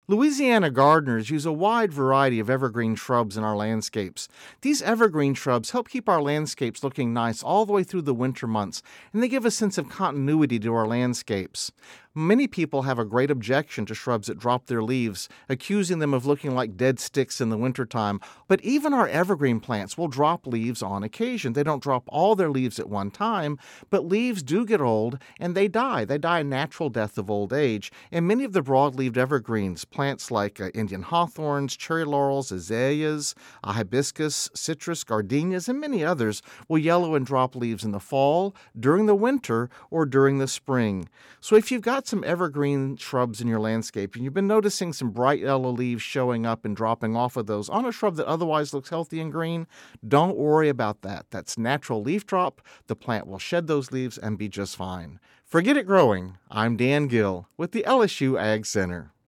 Louisiana gardeners use a wide variety of evergreen shrubs in our landscapes. These evergreen shrubs help keep our landscapes looking nice all the way through the winter months, and they give a sense of continuity to our landscapes. Many people have a great objection to shrubs that drop their leaves, accusing them of looking like dead sticks in the wintertime. But even our evergreen plants will drop leaves on occasion. They don't drop all their leaves at one time, but leaves do get old and they die. They die a natural death of old age. And many of the broad-leaved evergreens, plants like Indian hawthorns, cherry laurels, azaleas, hibiscus, citrus, gardenias, and many others, will yellow and drop leaves in the fall, during the winter, or during the spring. So if you've got some evergreen shrubs in your landscape and you've been noticing some bright yellow leaves showing up and dropping off of those on a shrub that otherwise looks healthy and green, don't worry about that. That's natural leaf drop. The plant will shed those leaves and be just fine. Forget it growing. I'm Dan Gill with the LSU Ag Center.